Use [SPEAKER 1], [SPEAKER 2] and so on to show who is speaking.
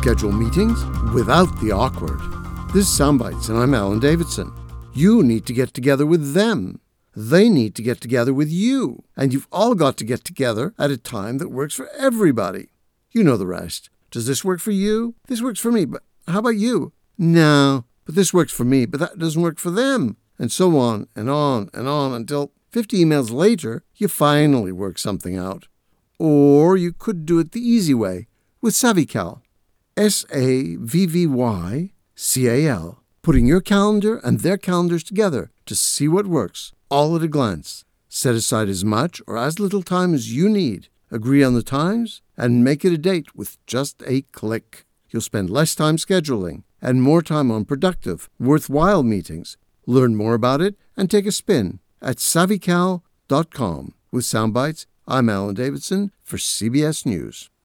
[SPEAKER 1] Schedule meetings without the awkward. This is Soundbites, and I'm Alan Davidson. You need to get together with them. They need to get together with you. And you've all got to get together at a time that works for everybody. You know the rest. Does this work for you? This works for me, but how about you? No, but this works for me, but that doesn't work for them. And so on and on and on until 50 emails later, you finally work something out. Or you could do it the easy way with SavvyCal. SavvyCal. Putting your calendar and their calendars together to see what works, all at a glance. Set aside as much or as little time as you need. Agree on the times and make it a date with just a click. You'll spend less time scheduling and more time on productive, worthwhile meetings. Learn more about it and take a spin at SavvyCal.com. With Soundbites, I'm Alan Davidson for CBS News.